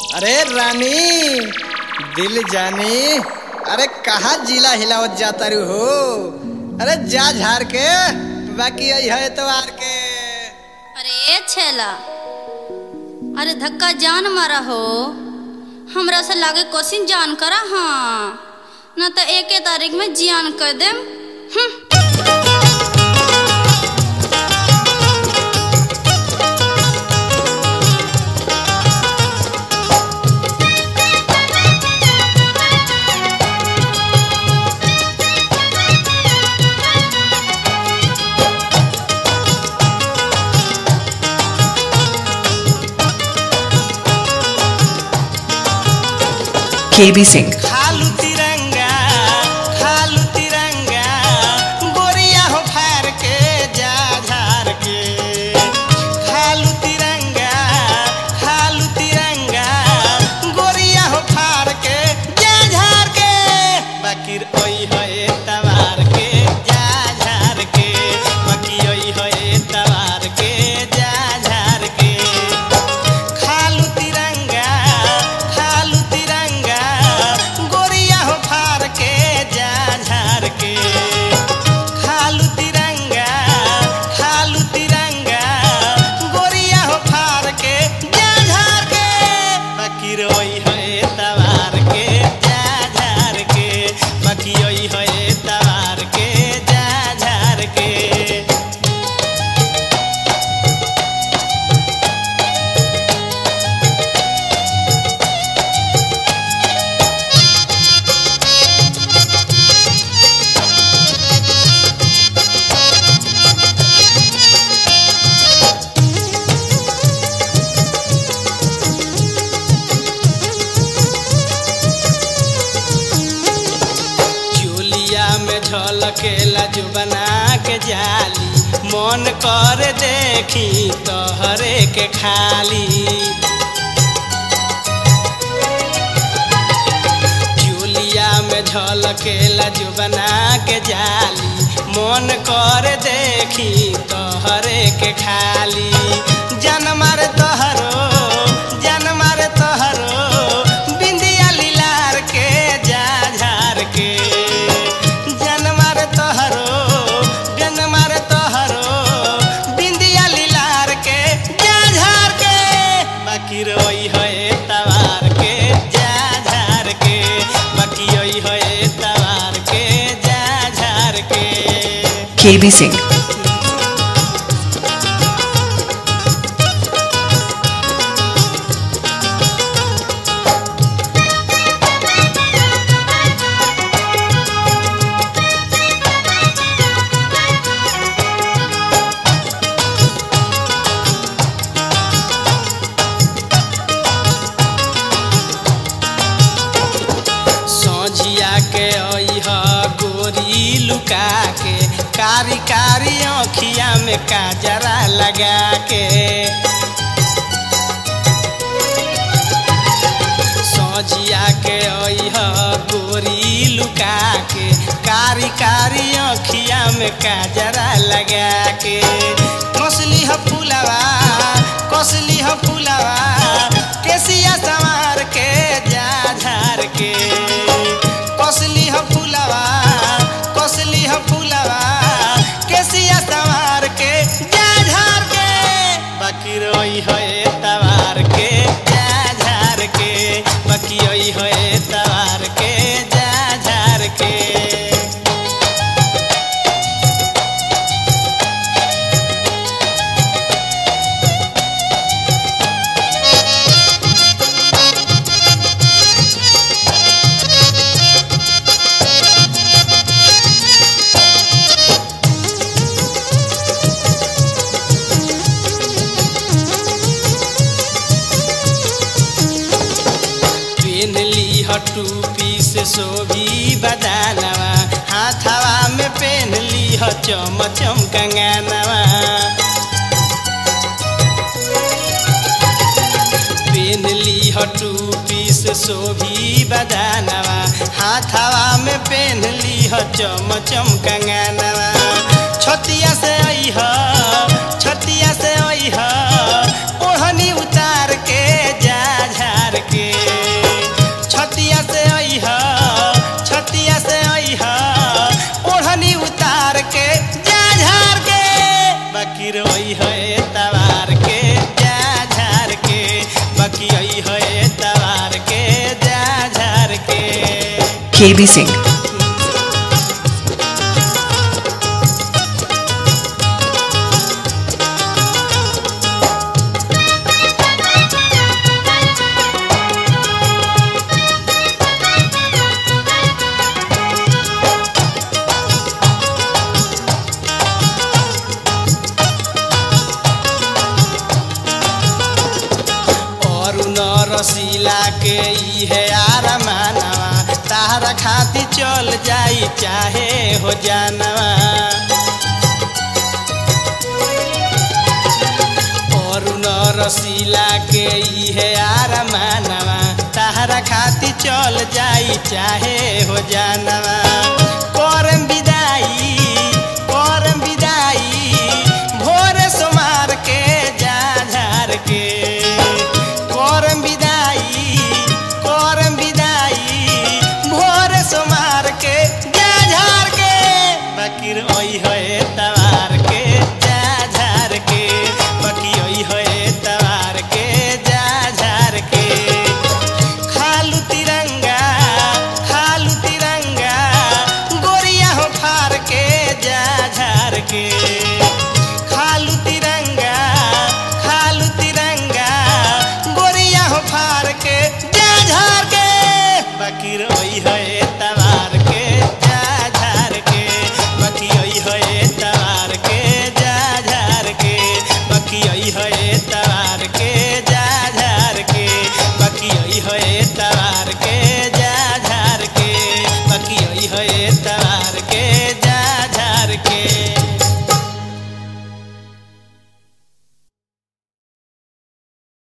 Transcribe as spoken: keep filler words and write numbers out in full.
अरे रानी दिल जानी, अरे कहाँ जिला हिलावत जाता रू हो। अरे जा झार के बाकी है एतवार के। अरे छेला, अरे धक्का जान मारा हो, हमरा से लागे कोशिश जान करा। हाँ न तो एक तारीख में जियान कर देम। के बी सिंह। खालू तिरंगा खालू तिरंगा गोरिया हो फार के जा झार के। खालू तिरंगा खालू तिरंगा गोरिया हो फार के जा झार के। बाकी ओई है तवार के जा झार के। बाकी ओई है तवार के जा झार के। खालू तिरंगा खालू तिरंगा गोरिया हो फार के जा झार के। खालू तिरंगा खालू तिरंगा गोरिया हो फार के जा झार के। बाकी रोई है तवार के जा झार के। बाकी रोई है तवार के जा झार के। झलकेला जो बना के जाली, मन कर देखी तोहरे के खाली। चूलिया में झलकेला जो बना के जाली, मन कर देखी तोहरे के खाली। जन मारे तोहरो जन मारे तोहरो बिंदिया लीलार के जा झार के। रोई है तवार के जा झार के। बाकी रोई है तवार के जा झार के। के बी सिंह। के गोरी लुका के, कारी कारी आँखिया में काजरा लगा के। सजिया के गोरी लुका के, कारी कारी आँखिया में काजरा लगा के। कसली ह फूलवा कसली ह फूलवा केसिया संवार के जा झार के। कसली ह फूलवा कसली ह फूलवा केसिया संवार के जा झार के। बाकी रोई है तवार के जा झार के। बाकी रोई है तवार के जा झार के। टूपी से सोभी बदानवा, हाथवा में पहन ली ह चम चम कंगनवा। पहन ली ह टूपी से सोभी बदानवा, हाथवा में पहन ली ह चम चम कंगनवा। छतिया से आई ह छतिया से आई ह ओढ़नी उतार के जा झार के। K B Singh. रसीला के ई है आरमानवा तारा खाती चल जाई चाहे हो जानवा और न रसीला के ई है आरमानवा तारा खाती चल जाई चाहे हो जानवा करम विदाई करम विदाई भोर सोमार के जा झार के करम विदाई करम विदाई भोर सोमार के जा झार के बकीर ओई होए तवार के जा झार के बकी ओई होए तवार के जा झार के खालू तिरंगा खालू तिरंगा गोरिया हो फार के जा झार के खालू तिरंगा खालू तिरंगा गोरिया हो फार के जा झार के बकीर ओई होए तवार के जा झार के बकी ओई होए तवार के जा झार के बकी ओई होए तवार के जा झार के बकी ओई होए तवार के जा झार के बकी ओई होए तवार के जा झार के।